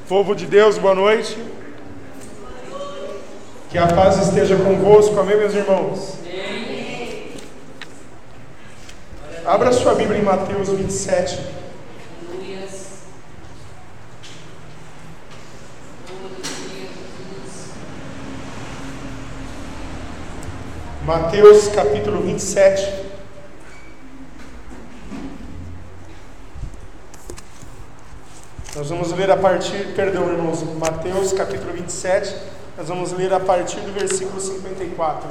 Povo de Deus, boa noite. Que a paz esteja convosco, amém, meus irmãos? Amém. Abra sua Bíblia em Mateus 27. Mateus capítulo 27. Nós vamos ler a partir, irmãos, Mateus capítulo 27, nós vamos ler a partir do versículo 54.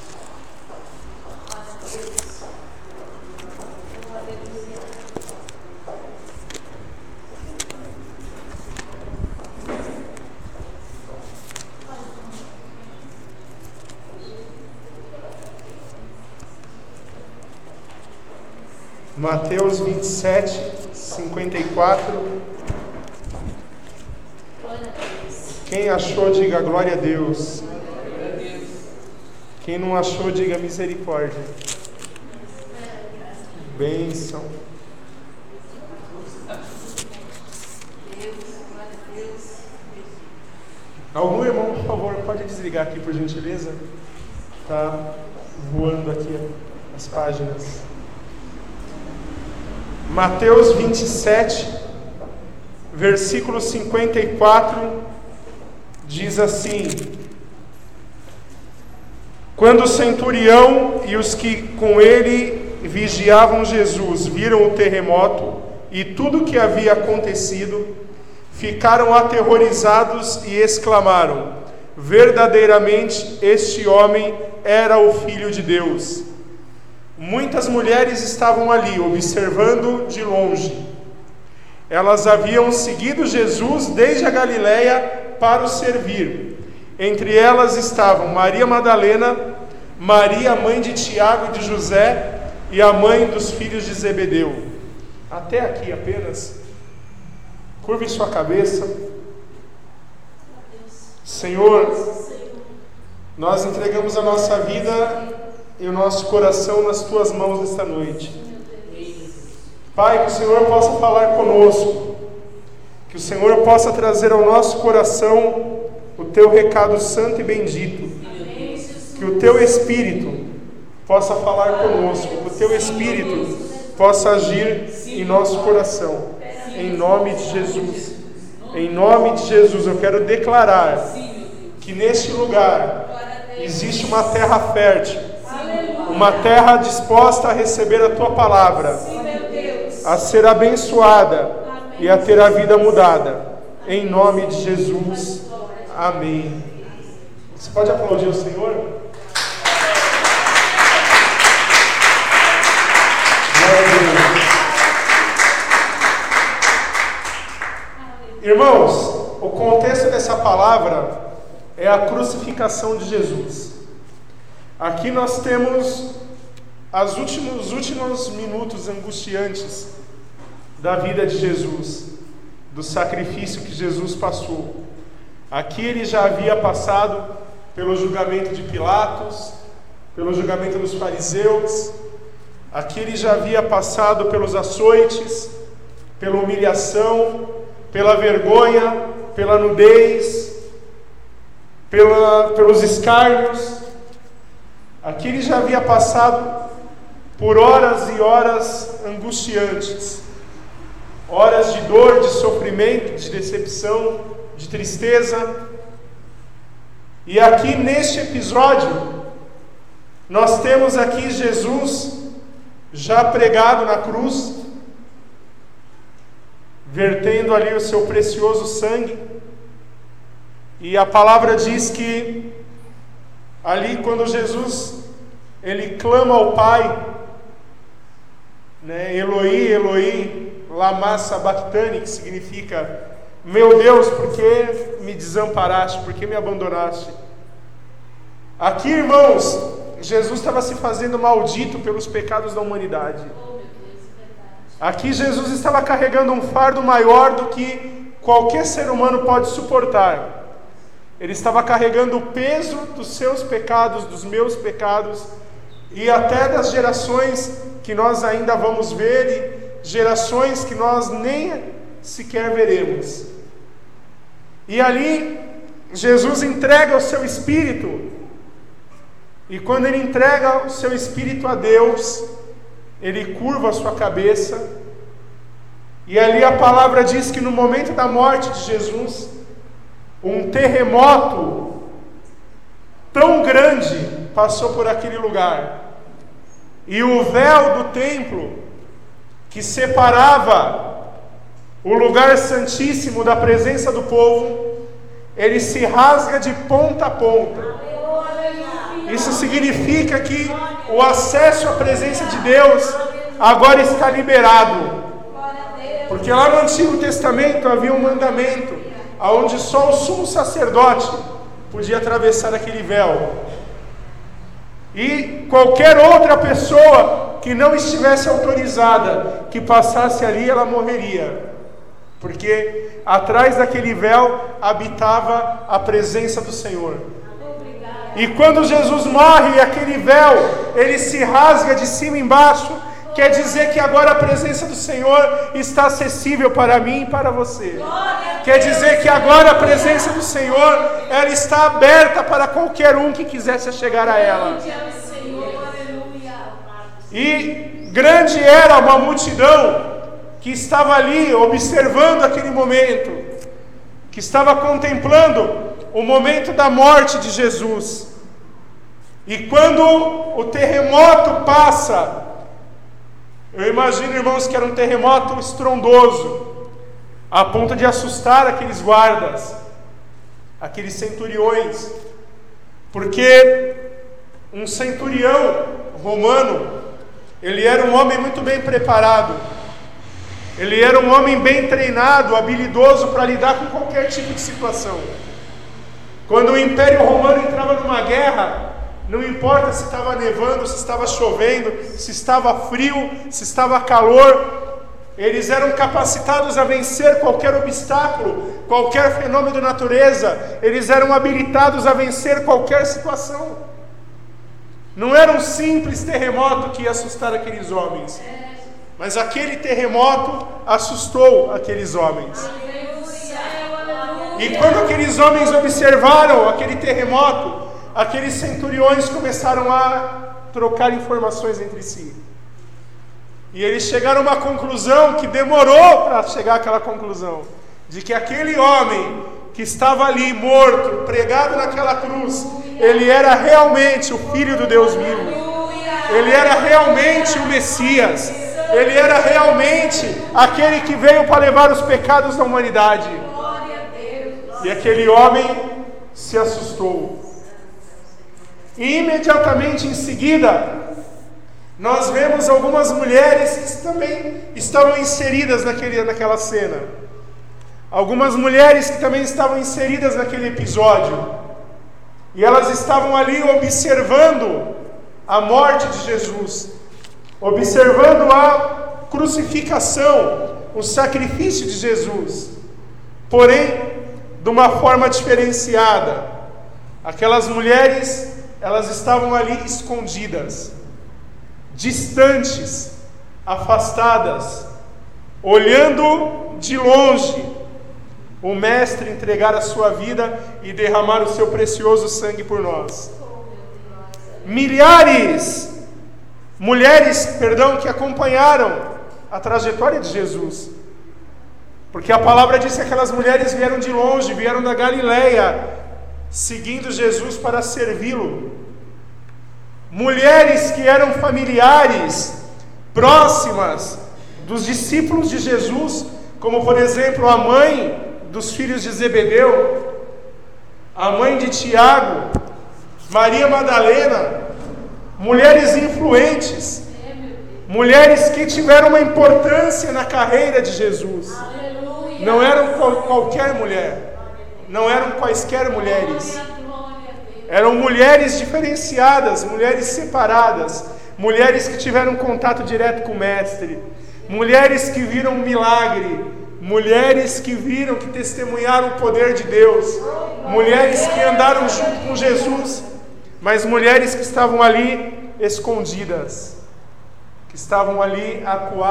Mateus 27, 54. Quem achou, diga glória a Deus. Quem não achou, diga misericórdia. Bênção. Algum irmão, por favor, pode desligar aqui, por gentileza? Está voando aqui as páginas. Mateus 27, versículo 54, diz assim: Quando o centurião e os que com ele vigiavam Jesus viram o terremoto e tudo o que havia acontecido, ficaram aterrorizados e exclamaram: verdadeiramente este homem era o Filho de Deus. Muitas mulheres estavam ali, observando de longe. Elas haviam seguido Jesus desde a Galileia para o servir. Entre elas estavam Maria Madalena, Maria, mãe de Tiago e de José, e a mãe dos filhos de Zebedeu. Até aqui apenas. Curve sua cabeça. Senhor, nós entregamos a nossa vida e o nosso coração nas Tuas mãos nesta noite. Pai, que o Senhor possa falar conosco, que o Senhor possa trazer ao nosso coração o Teu recado santo e bendito, que o Teu Espírito possa falar conosco, que o Teu Espírito possa agir em nosso coração, em nome de Jesus. Em nome de Jesus, eu quero declarar que neste lugar existe uma terra fértil, uma terra disposta a receber a Tua palavra, a ser abençoada e a ter a vida mudada. Em nome de Jesus. Amém. Você pode aplaudir o Senhor? Glória a Deus. Irmãos, o contexto dessa palavra é a crucificação de Jesus. Aqui nós temos os últimos minutos angustiantes da vida de Jesus, do sacrifício que Jesus passou. Aqui ele já havia passado pelo julgamento de Pilatos, pelo julgamento dos fariseus. Aqui ele já havia passado pelos açoites, pela humilhação, pela vergonha, pela nudez, pelos escárnios. Aqui ele já havia passado por horas e horas angustiantes, horas de dor, de sofrimento, de decepção, de tristeza. E aqui neste episódio, nós temos aqui Jesus já pregado na cruz, vertendo ali o seu precioso sangue. E a palavra diz que ali quando Jesus ele clama ao Pai, né, Eloi, Eloi, lama sabachthani, que significa: meu Deus, por que me desamparaste? Por que me abandonaste? Aqui, irmãos, Jesus estava se fazendo maldito pelos pecados da humanidade. Aqui Jesus estava carregando um fardo maior do que qualquer ser humano pode suportar. Ele estava carregando o peso dos seus pecados, dos meus pecados, e até das gerações que nós ainda vamos ver, e gerações que nós nem sequer veremos. E ali, Jesus entrega o seu espírito. E quando ele entrega o seu espírito a Deus, ele curva a sua cabeça. E ali a palavra diz que no momento da morte de Jesus, um terremoto tão grande passou por aquele lugar. E o véu do templo, que separava o lugar santíssimo da presença do povo, ele se rasga de ponta a ponta. Isso significa que o acesso à presença de Deus agora está liberado. Porque lá no Antigo Testamento havia um mandamento, onde só o sumo sacerdote podia atravessar aquele véu. E qualquer outra pessoa que não estivesse autorizada, que passasse ali, ela morreria. Porque atrás daquele véu habitava a presença do Senhor. E quando Jesus morre, aquele véu, ele se rasga de cima embaixo, quer dizer que agora a presença do Senhor está acessível para mim e para você. Quer dizer que agora a presença do Senhor, ela está aberta para qualquer um que quisesse chegar a ela. E grande era uma multidão que estava ali observando aquele momento, que estava contemplando o momento da morte de Jesus. E quando o terremoto passa, eu imagino, irmãos, que era um terremoto estrondoso, a ponto de assustar aqueles guardas, aqueles centuriões, porque um centurião romano, ele era um homem muito bem preparado, ele era um homem bem treinado, habilidoso para lidar com qualquer tipo de situação. Quando o Império Romano entrava numa guerra, não importa se estava nevando, se estava chovendo, se estava frio, se estava calor, eles eram capacitados a vencer qualquer obstáculo, qualquer fenômeno da natureza, eles eram habilitados a vencer qualquer situação. Não era um simples terremoto que ia assustar aqueles homens, mas aquele terremoto assustou aqueles homens. E quando aqueles homens observaram aquele terremoto, aqueles centuriões começaram a trocar informações entre si. E eles chegaram a uma conclusão que demorou para chegar àquela conclusão, de que aquele homem que estava ali morto, pregado naquela cruz, ele era realmente o Filho do Deus vivo. Ele era realmente o Messias. Ele era realmente aquele que veio para levar os pecados da humanidade. E aquele homem se assustou. E imediatamente em seguida, nós vemos algumas mulheres que também estavam inseridas naquela cena. Algumas mulheres que também estavam inseridas naquele episódio. E elas estavam ali observando a morte de Jesus, observando a crucificação, o sacrifício de Jesus. Porém, de uma forma diferenciada. Aquelas mulheres, elas estavam ali escondidas, distantes, afastadas, olhando de longe o Mestre entregar a sua vida e derramar o seu precioso sangue por nós. Mulheres, que acompanharam a trajetória de Jesus. Porque a palavra diz que aquelas mulheres vieram de longe, vieram da Galileia, seguindo Jesus para servi-lo. Mulheres que eram familiares, próximas dos discípulos de Jesus, como por exemplo a mãe dos filhos de Zebedeu, a mãe de Tiago, Maria Madalena, mulheres influentes, mulheres que tiveram uma importância na carreira de Jesus. Não eram qualquer mulher, não eram quaisquer mulheres, eram mulheres diferenciadas, mulheres separadas, mulheres que tiveram contato direto com o Mestre, mulheres que viram um milagre, mulheres que viram, que testemunharam o poder de Deus, mulheres que andaram junto com Jesus, mas mulheres que estavam ali escondidas, que estavam ali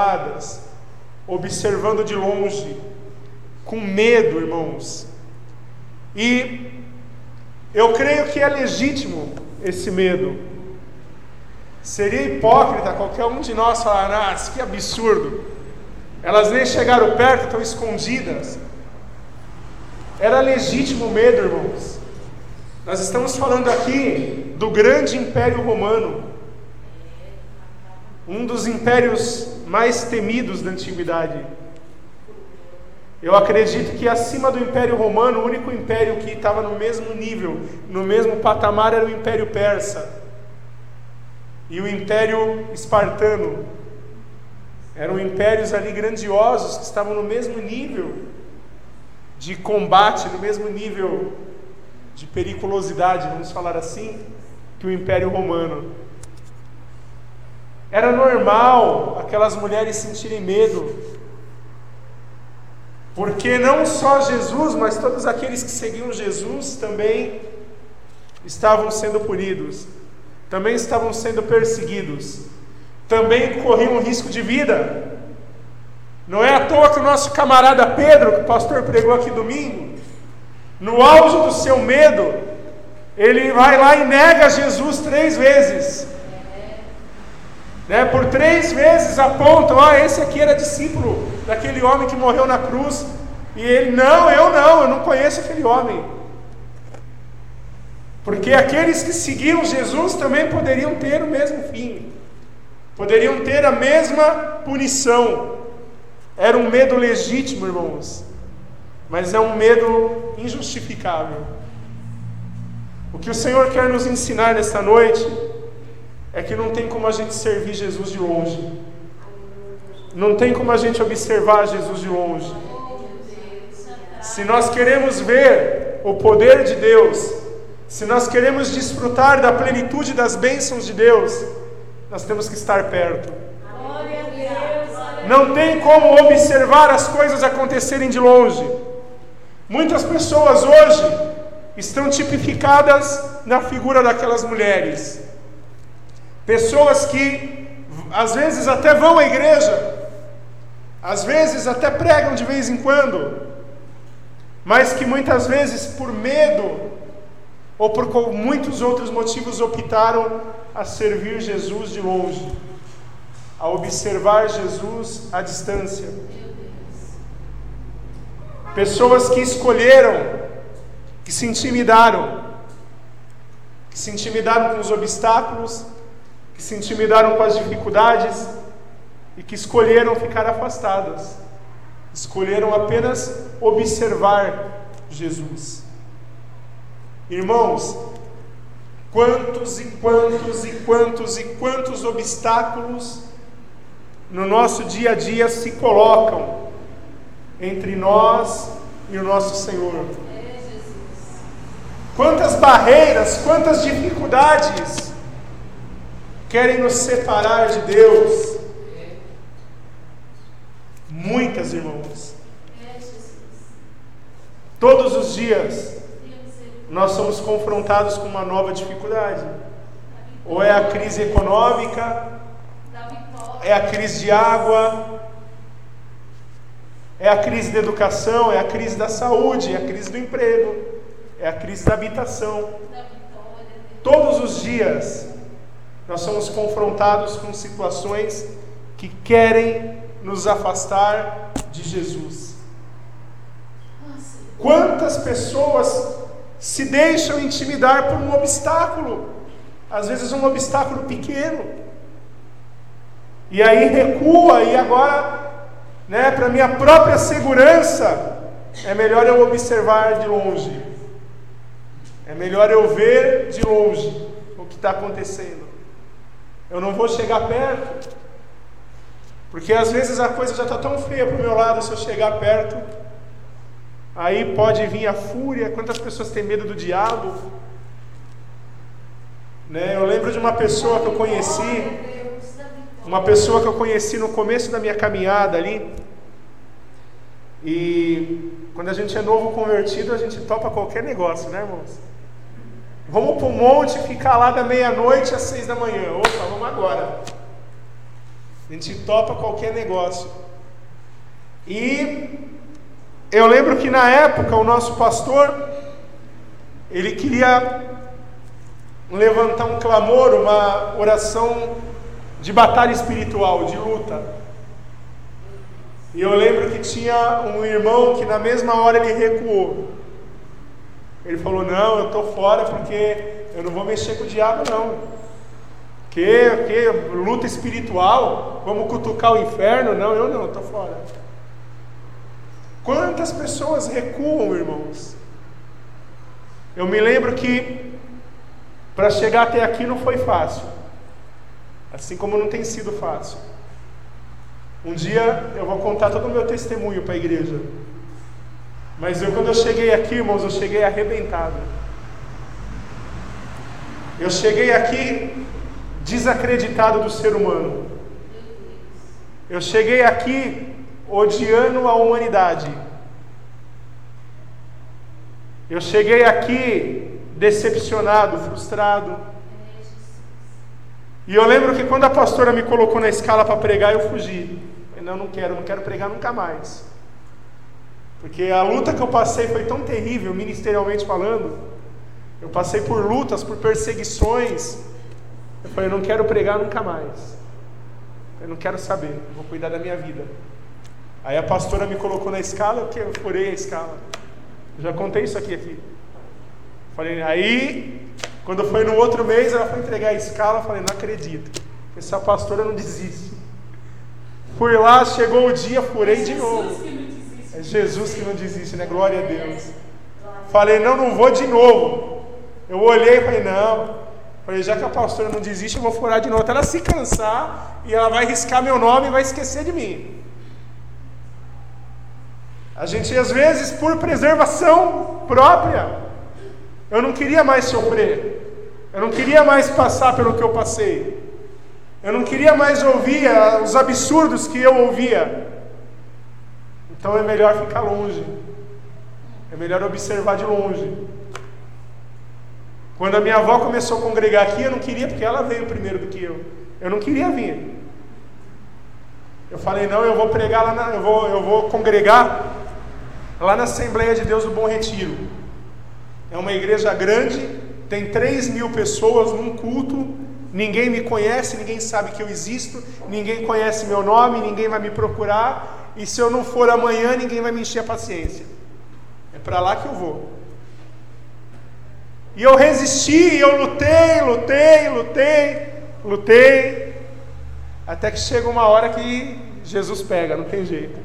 acuadas, observando de longe, com medo, irmãos, E eu creio que é legítimo esse medo. Seria hipócrita qualquer um de nós falar: que absurdo, elas nem chegaram perto, estão escondidas. Era legítimo o medo, irmãos. Nós estamos falando aqui do grande Império Romano, um dos impérios mais temidos da antiguidade. Eu acredito que acima do Império Romano, o único império que estava no mesmo nível, no mesmo patamar, era o Império Persa e o Império Espartano. Eram impérios ali grandiosos que estavam no mesmo nível de combate, no mesmo nível de periculosidade, vamos falar assim, que o Império Romano. Era normal aquelas mulheres sentirem medo, porque não só Jesus, mas todos aqueles que seguiam Jesus também estavam sendo punidos, também estavam sendo perseguidos, também corriam risco de vida. Não é à toa que o nosso camarada Pedro, que o pastor pregou aqui domingo, no auge do seu medo, ele vai lá e nega Jesus 3 vezes. Por 3 vezes apontam: esse aqui era discípulo daquele homem que morreu na cruz. E ele: eu não conheço aquele homem. Porque aqueles que seguiam Jesus também poderiam ter o mesmo fim, poderiam ter a mesma punição. Era um medo legítimo, irmãos, mas é um medo injustificável. O que o Senhor quer nos ensinar nesta noite é que não tem como a gente servir Jesus de longe, não tem como a gente observar Jesus de longe. Se nós queremos ver o poder de Deus, se nós queremos desfrutar da plenitude das bênçãos de Deus, nós temos que estar perto. Não tem como observar as coisas acontecerem de longe. Muitas pessoas hoje estão tipificadas na figura daquelas mulheres. Pessoas que às vezes até vão à igreja, às vezes até pregam de vez em quando, mas que muitas vezes por medo ou por muitos outros motivos optaram a servir Jesus de longe, a observar Jesus à distância. Pessoas que escolheram, que se intimidaram com os obstáculos, que se intimidaram com as dificuldades e que escolheram ficar afastadas, escolheram apenas observar Jesus. Irmãos, quantos obstáculos no nosso dia a dia se colocam entre nós e o nosso Senhor. Quantas barreiras, quantas dificuldades querem nos separar de Deus. Muitas, irmãos. Todos os dias nós somos confrontados com uma nova dificuldade. Ou é a crise econômica, é a crise de água, é a crise da educação, é a crise da saúde, é a crise do emprego, é a crise da habitação. Todos os dias nós somos confrontados com situações que querem nos afastar de Jesus. Quantas pessoas se deixam intimidar por um obstáculo, às vezes um obstáculo pequeno, e aí recua, e agora, para minha própria segurança, é melhor eu observar de longe, é melhor eu ver de longe o que está acontecendo. Eu não vou chegar perto, porque às vezes a coisa já está tão feia para o meu lado. Se eu chegar perto, aí pode vir a fúria. Quantas pessoas têm medo do diabo? Eu lembro de uma pessoa que eu conheci no começo da minha caminhada ali. E quando a gente é novo convertido, a gente topa qualquer negócio, né, irmãos? Vamos para o monte, ficar lá da meia-noite às 6 da manhã. Opa, vamos agora. A gente topa qualquer negócio. E eu lembro que na época o nosso pastor, ele queria levantar um clamor, uma oração de batalha espiritual, de luta. E eu lembro que tinha um irmão que na mesma hora ele recuou. Ele falou: não, eu estou fora porque eu não vou mexer com o diabo não. Que luta espiritual? Vamos cutucar o inferno? Não, eu estou fora. Quantas pessoas recuam, irmãos? Eu me lembro que para chegar até aqui não foi fácil, assim como não tem sido fácil. Um dia eu vou contar todo o meu testemunho para a igreja, mas quando eu cheguei aqui, irmãos, eu cheguei arrebentado. Eu cheguei aqui desacreditado do ser humano. Eu cheguei aqui odiando a humanidade. Eu cheguei aqui decepcionado, frustrado. E eu lembro que quando a pastora me colocou na escala para pregar, eu fugi. Eu não quero pregar nunca mais. Porque a luta que eu passei foi tão terrível, ministerialmente falando. Eu passei por lutas, por perseguições. Eu falei: eu não quero pregar nunca mais. Eu não quero saber, eu vou cuidar da minha vida. Aí a pastora me colocou na escala, eu furei a escala. Eu já contei isso aqui. Falei, aí, quando foi no outro mês, ela foi entregar a escala, eu falei: não acredito, essa pastora não desiste. Fui lá, chegou o dia, furei de novo. É Jesus que não desiste, né? Glória a Deus. Falei: não vou de novo. Eu olhei e falei: não. Falei: já que a pastora não desiste, eu vou furar de novo até ela se cansar e ela vai riscar meu nome e vai esquecer de mim. A gente, às vezes, por preservação própria, eu não queria mais sofrer, eu não queria mais passar pelo que eu passei, eu não queria mais ouvir os absurdos que eu ouvia. Então é melhor ficar longe, é melhor observar de longe. Quando a minha avó começou a congregar aqui, eu não queria, porque ela veio primeiro do que eu não queria vir. Eu falei: não, eu vou pregar lá, eu vou congregar lá na Assembleia de Deus do Bom Retiro. É uma igreja grande, tem 3.000 pessoas num culto, ninguém me conhece, ninguém sabe que eu existo, ninguém conhece meu nome, ninguém vai me procurar, e se eu não for amanhã, ninguém vai me encher a paciência. É para lá que eu vou. E eu resisti, eu lutei, até que chega uma hora que Jesus pega, não tem jeito.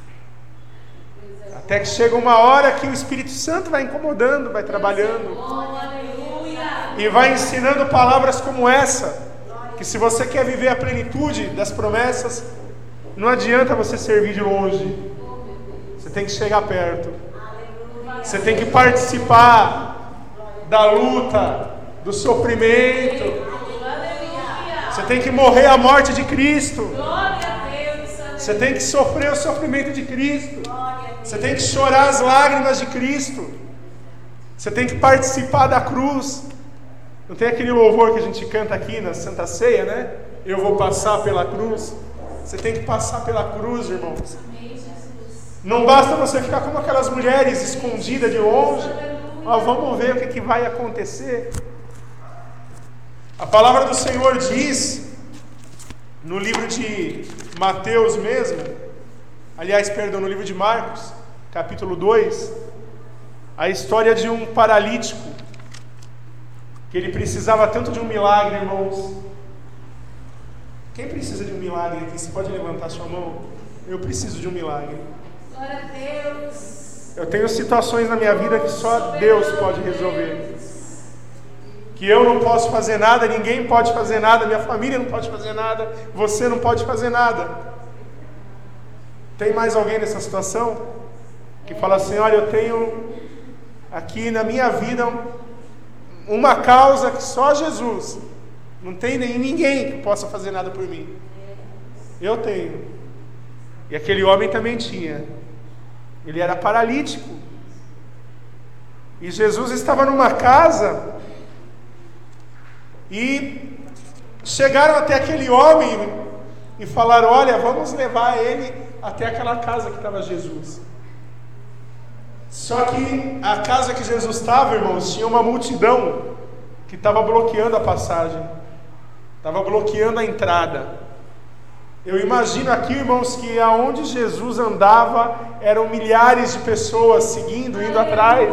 Até que chega uma hora que o Espírito Santo vai incomodando, vai trabalhando. E vai ensinando palavras como essa, que se você quer viver a plenitude das promessas, não adianta você servir de longe. Você tem que chegar perto. Você tem que participar da luta, do sofrimento. Você tem que morrer a morte de Cristo. Você tem que sofrer o sofrimento de Cristo. Você tem que chorar as lágrimas de Cristo. Você tem que participar da cruz. Não tem aquele louvor que a gente canta aqui na Santa Ceia, né? Eu vou passar pela cruz. Você tem que passar pela cruz, irmãos. Não basta você ficar como aquelas mulheres escondidas de longe. Vamos ver o que vai acontecer. A palavra do Senhor diz, no livro de Mateus mesmo, no livro de Marcos, capítulo 2, a história de um paralítico, que ele precisava tanto de um milagre, irmãos. Quem precisa de um milagre aqui? Você pode levantar sua mão? Eu preciso de um milagre. Glória a Deus. Eu tenho situações na minha vida que só Deus pode resolver. Que eu não posso fazer nada, ninguém pode fazer nada, minha família não pode fazer nada, você não pode fazer nada. Tem mais alguém nessa situação? Que fala assim: olha, eu tenho aqui na minha vida uma causa que só Jesus, não tem ninguém que possa fazer nada por mim. Eu tenho. E aquele homem também tinha. Ele era paralítico. E Jesus estava numa casa, e chegaram até aquele homem e falaram: olha, vamos levar ele até aquela casa que estava Jesus. Só que a casa que Jesus estava, irmãos, tinha uma multidão que estava bloqueando a passagem, estava bloqueando a entrada. Eu imagino aqui, irmãos, que aonde Jesus andava eram milhares de pessoas seguindo, indo atrás.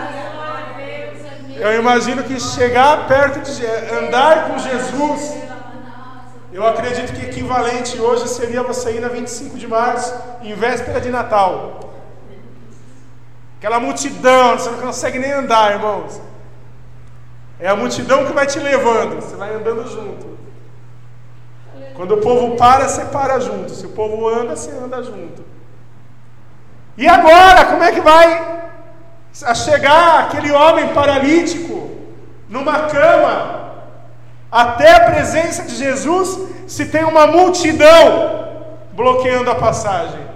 Eu imagino que chegar perto de andar com Jesus, eu acredito que equivalente hoje seria você ir na 25 de março, em véspera de Natal. Aquela multidão, você não consegue nem andar, irmãos. É a multidão que vai te levando, você vai andando junto. Quando o povo para, você para junto. Se o povo anda, você anda junto. E agora, como é que vai chegar aquele homem paralítico numa cama até a presença de Jesus, se tem uma multidão bloqueando a passagem?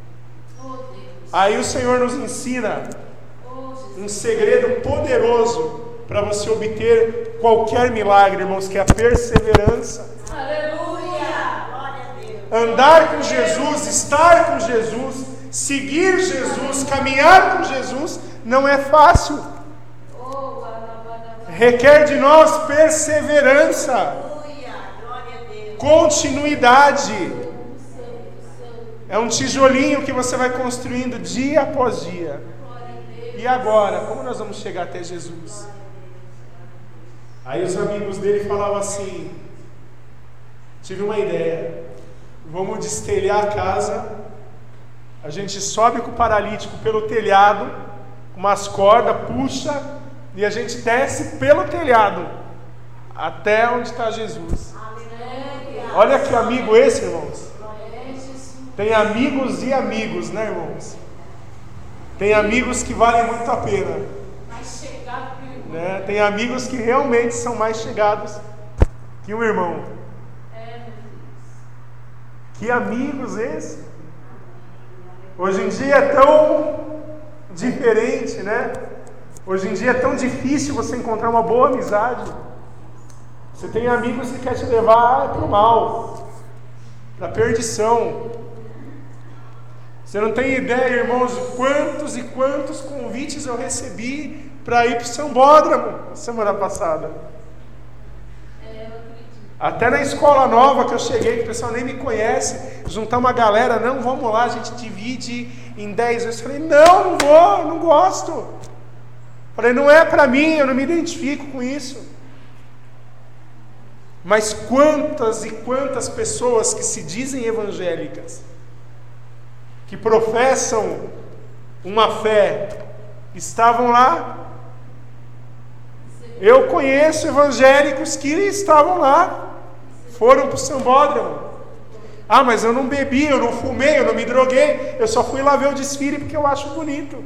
Aí o Senhor nos ensina um segredo poderoso para você obter qualquer milagre, irmãos, que é a perseverança. Aleluia! Glória a Deus. Andar com Jesus, estar com Jesus, seguir Jesus, caminhar com Jesus, não é fácil. Requer de nós perseverança, continuidade. É um tijolinho que você vai construindo dia após dia. E agora, como nós vamos chegar até Jesus? Aí os amigos dele falavam assim: tive uma ideia, vamos destelhar a casa, a gente sobe com o paralítico pelo telhado, com umas cordas, puxa, e a gente desce pelo telhado até onde está Jesus. Olha que amigo esse, irmãos. Tem amigos e amigos, né, irmãos? Tem amigos que valem muito a pena, né? Tem amigos que realmente são mais chegados que um irmão. Que amigos esses? Hoje em dia é tão diferente, né? Hoje em dia é tão difícil você encontrar uma boa amizade. Você tem amigos que querem te levar para o mal, para a perdição. Você não tem ideia, irmãos, quantos e quantos convites eu recebi para ir para o Sambódromo semana passada. Até na escola nova que eu cheguei, que o pessoal nem me conhece, juntar uma galera, não, vamos lá, a gente divide em 10 vezes. Eu falei, não vou, não gosto. Falei, não é para mim, eu não me identifico com isso. Mas quantas e quantas pessoas que se dizem evangélicas, que professam uma fé, estavam lá. Eu conheço evangélicos que estavam lá, foram para o Sambódromo. Ah, mas eu não bebi, eu não fumei, eu não me droguei, eu só fui lá ver o desfile porque eu acho bonito.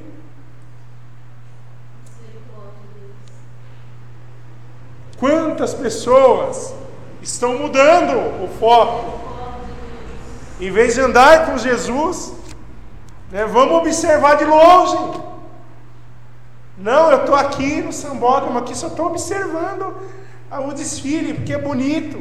Quantas pessoas estão mudando o foco? Em vez de andar com Jesus, né, vamos observar de longe. Não, eu estou aqui no Sambódromo, aqui só estou observando o desfile, porque é bonito.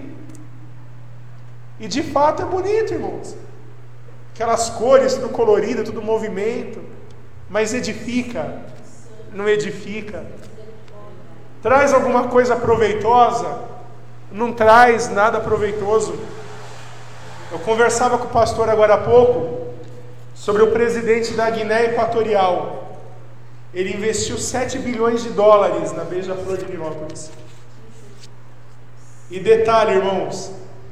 E de fato é bonito, irmãos. Aquelas cores, tudo colorido, tudo movimento. Mas edifica? Não edifica. Traz alguma coisa proveitosa? Não traz nada proveitoso. Eu conversava com o pastor agora há pouco sobre o presidente da Guiné Equatorial. Ele investiu 7 bilhões de dólares na Beija-Flor de Nilópolis. E detalhe, irmãos,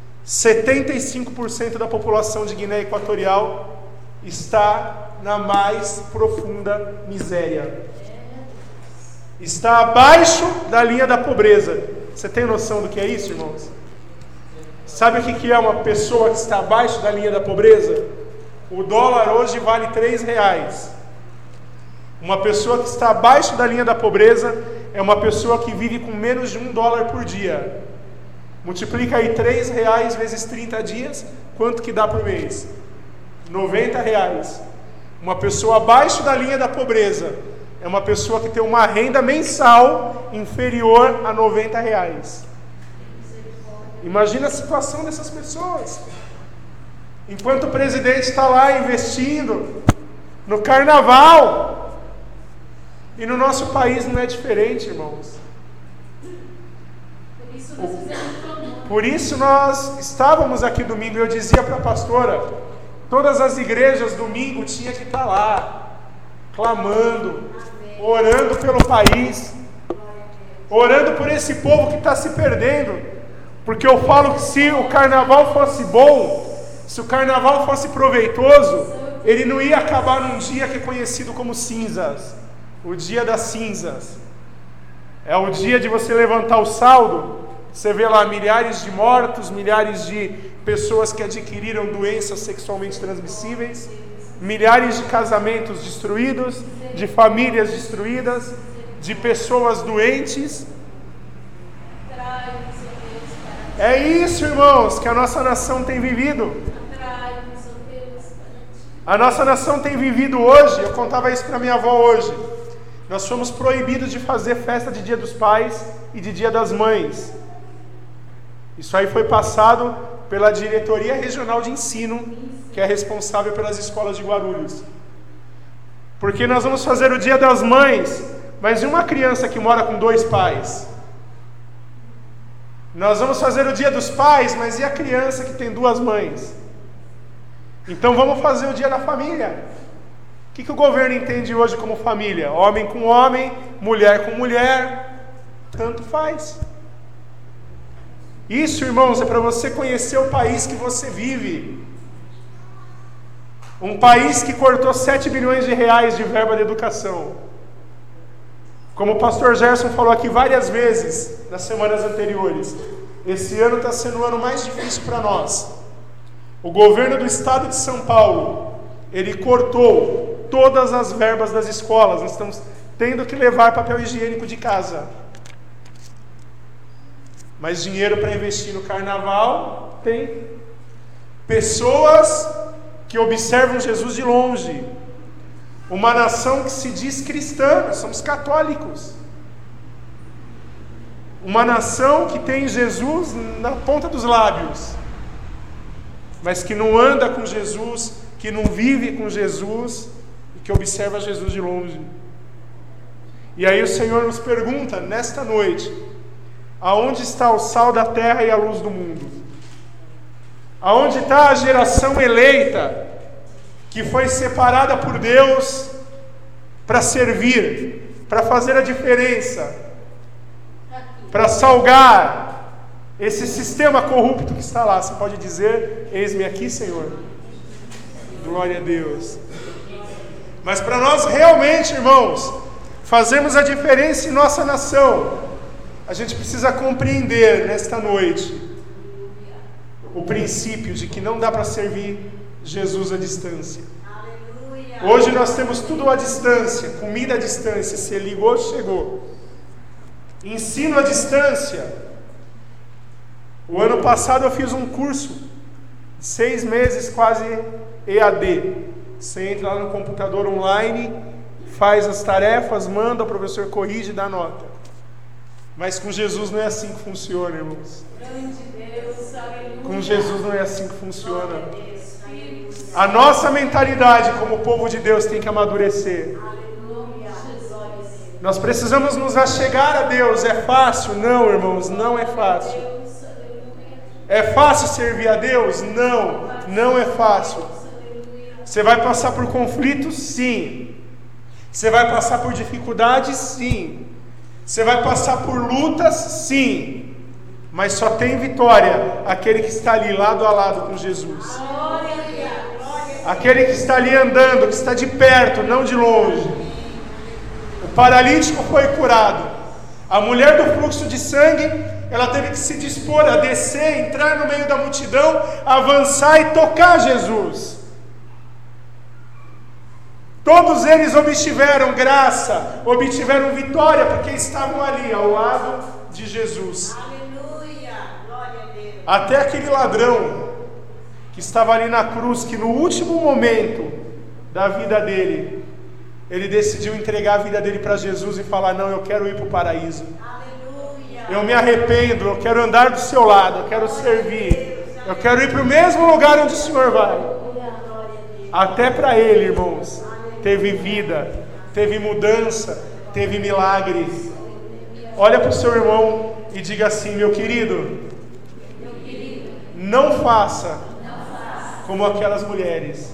75% da população de Guiné Equatorial está na mais profunda miséria. Está abaixo da linha da pobreza. Você tem noção do que é isso, irmãos? Sabe o que é uma pessoa que está abaixo da linha da pobreza? O dólar hoje vale R$3. Uma pessoa que está abaixo da linha da pobreza é uma pessoa que vive com menos de $1 por dia. Multiplica aí R$3 vezes 30 dias, quanto que dá por mês? R$90. Uma pessoa abaixo da linha da pobreza é uma pessoa que tem uma renda mensal inferior a R$90. Imagina a situação dessas pessoas. Enquanto o presidente está lá investindo no carnaval, E no nosso país não é diferente, irmãos. Por isso nós estávamos aqui domingo, eu dizia para a pastora, todas as igrejas domingo tinha que estar lá, clamando, orando pelo país, orando por esse povo que está se perdendo, porque eu falo que se o carnaval fosse bom, se o carnaval fosse proveitoso, ele não ia acabar num dia que é conhecido como cinzas, o dia das cinzas. É o dia de você levantar o saldo, você vê lá milhares de mortos, milhares de pessoas que adquiriram doenças sexualmente transmissíveis, milhares de casamentos destruídos, de famílias destruídas, de pessoas doentes. É isso, irmãos, que a nossa nação tem vivido. A nossa nação tem vivido hoje. Eu contava isso para minha avó hoje. Nós fomos proibidos de fazer festa de Dia dos Pais e de Dia das Mães. Isso aí foi passado pela Diretoria Regional de Ensino, que é responsável pelas escolas de Guarulhos. Porque nós vamos fazer o Dia das Mães, mas e uma criança que mora com 2 pais? Nós vamos fazer o Dia dos Pais, mas e a criança que tem 2 mães? Então vamos fazer o Dia da Família. O que o governo entende hoje como família? Homem com homem, mulher com mulher, tanto faz. Isso, irmãos, é para você conhecer o país que você vive. Um país que cortou 7 bilhões de reais de verba de educação. Como o pastor Gerson falou aqui várias vezes nas semanas anteriores, esse ano está sendo o ano mais difícil para nós. O governo do estado de São Paulo, ele cortou todas as verbas das escolas. Nós estamos tendo que levar papel higiênico de casa. Mas dinheiro para investir no carnaval tem. Pessoas que observam Jesus de longe. Uma nação que se diz cristã, nós somos católicos. Uma nação que tem Jesus na ponta dos lábios, mas que não anda com Jesus, que não vive com Jesus e que observa Jesus de longe. E aí o Senhor nos pergunta nesta noite: aonde está o sal da terra e a luz do mundo? Aonde está a geração eleita que foi separada por Deus para servir, para fazer a diferença, para salgar esse sistema corrupto que está lá? Você pode dizer: eis-me aqui, Senhor. Glória a Deus. Mas para nós realmente, irmãos, fazermos a diferença em nossa nação, a gente precisa compreender nesta noite o princípio de que não dá para servir Jesus à distância. Aleluia. Hoje nós temos tudo à distância, comida à distância, se ligou, chegou. Ensino à distância. O ano passado eu fiz um curso, 6 meses quase EAD. Você entra lá no computador online, faz as tarefas, manda, o professor corrige e dá nota. Mas com Jesus não é assim que funciona, irmãos. Com Jesus não é assim que funciona. A nossa mentalidade como povo de Deus tem que amadurecer. Nós precisamos nos achegar a Deus. É fácil? Não, irmãos, não é fácil. É fácil servir a Deus? Não, não é fácil. Você vai passar por conflitos? Sim. Você vai passar por dificuldades? Sim. Você vai passar por lutas? Sim. Mas só tem vitória aquele que está ali lado a lado com Jesus. Aquele que está ali andando, que está de perto, não de longe. O paralítico foi curado. A mulher do fluxo de sangue, ela teve que se dispor a descer, entrar no meio da multidão, avançar e tocar Jesus. Todos eles obtiveram graça, obtiveram vitória, porque estavam ali ao lado de Jesus. Aleluia, glória a Deus. Até aquele ladrão que estava ali na cruz, que no último momento da vida dele, ele decidiu entregar a vida dele para Jesus e falar: não, eu quero ir para o paraíso. Aleluia. Eu me arrependo, eu quero andar do seu lado, eu quero servir, eu quero ir para o mesmo lugar onde o Senhor vai. Até para ele, irmãos, teve vida, teve mudança, teve milagre. Olha para o seu irmão e diga assim: meu querido, não faça como aquelas mulheres.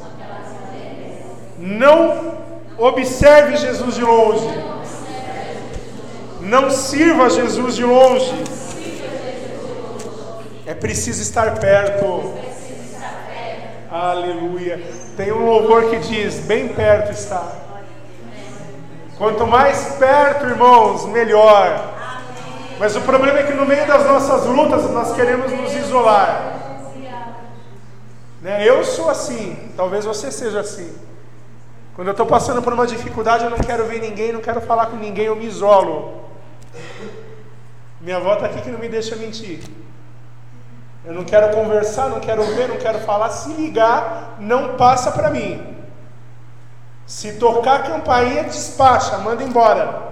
Não observe Jesus de longe. Não sirva Jesus de longe. É preciso estar perto. Aleluia. Tem um louvor que diz: bem perto está. Quanto mais perto, irmãos, melhor. Mas o problema é que no meio das nossas lutas nós queremos nos isolar. Eu sou assim, talvez você seja assim. Quando eu estou passando por uma dificuldade, eu não quero ver ninguém, não quero falar com ninguém, eu me isolo. Minha avó está aqui que não me deixa mentir. Eu não quero conversar, não quero ver, não quero falar. Se ligar, não passa para mim. Se tocar a campainha, despacha, manda embora.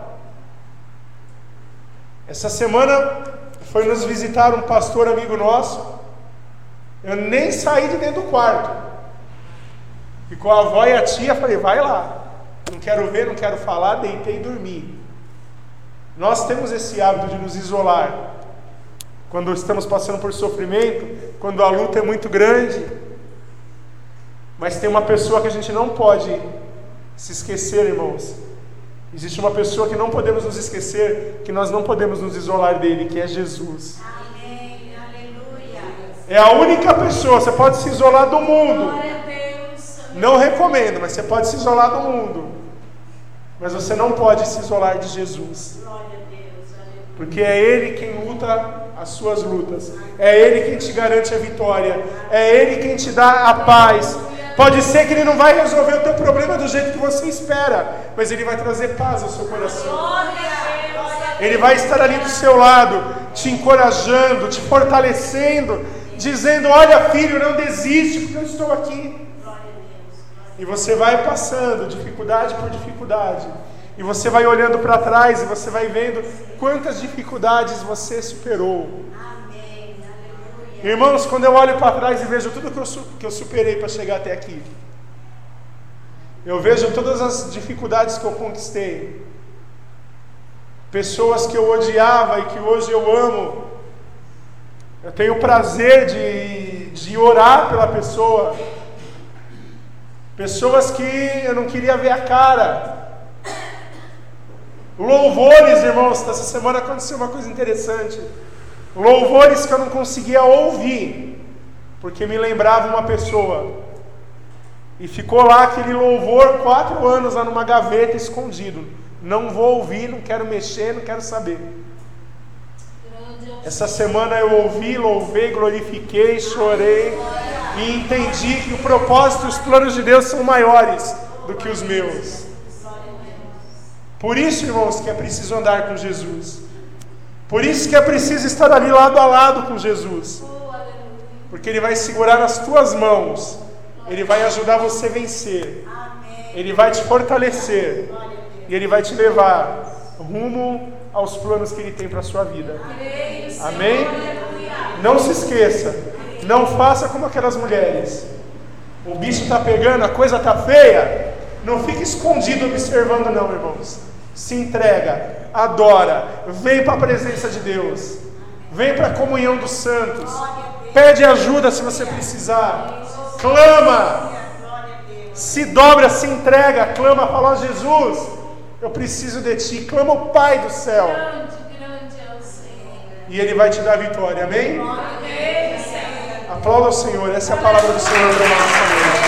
Essa semana foi nos visitar um pastor amigo nosso. Eu nem saí de dentro do quarto. Ficou a avó e a tia, falei: vai lá. Não quero ver, não quero falar, deitei e dormi. Nós temos esse hábito de nos isolar. Quando estamos passando por sofrimento, quando a luta é muito grande. Mas tem uma pessoa que a gente não pode se esquecer, irmãos. Existe uma pessoa que não podemos nos esquecer, que nós não podemos nos isolar dele, que é Jesus. Amém. Aleluia. É a única pessoa. Você pode se isolar do mundo. Não recomendo, mas você pode se isolar do mundo. Mas você não pode se isolar de Jesus. Porque é Ele quem luta as suas lutas. É Ele quem te garante a vitória. É Ele quem te dá a paz. Pode ser que Ele não vai resolver o teu problema do jeito que você espera, mas Ele vai trazer paz ao seu coração. Ele vai estar ali do seu lado, te encorajando, te fortalecendo, dizendo: olha, filho, não desiste, porque eu estou aqui. E você vai passando dificuldade por dificuldade. E você vai olhando para trás e você vai vendo quantas dificuldades você superou. Amém. Aleluia. Irmãos, quando eu olho para trás e vejo tudo que eu superei para chegar até aqui, eu vejo todas as dificuldades que eu conquistei, pessoas que eu odiava e que hoje eu amo. Eu tenho o prazer de orar pela pessoa. Pessoas que eu não queria ver a cara. Louvores, irmãos, essa semana aconteceu uma coisa interessante. Louvores que eu não conseguia ouvir, porque me lembrava uma pessoa. E ficou lá aquele louvor 4 anos lá numa gaveta escondido. Não vou ouvir, não quero mexer, não quero saber. Essa semana eu ouvi, louvei, glorifiquei, chorei e entendi que o propósito e os planos de Deus são maiores do que os meus. Por isso, irmãos, que é preciso andar com Jesus. Por isso que é preciso estar ali lado a lado com Jesus. Porque Ele vai segurar nas tuas mãos. Ele vai ajudar você a vencer. Ele vai te fortalecer. E Ele vai te levar rumo aos planos que Ele tem para a sua vida. Amém? Não se esqueça. Não faça como aquelas mulheres. O bicho está pegando, a coisa está feia. Não fique escondido observando não, irmãos. Se entrega, adora, vem para a presença de Deus. Vem para a comunhão dos santos. Pede ajuda se você precisar. Clama. Se dobra, se entrega, clama, fala: Jesus, eu preciso de Ti. Clama o Pai do céu. E Ele vai te dar vitória, amém? Aplauda o Senhor, essa é a palavra do Senhor para nós.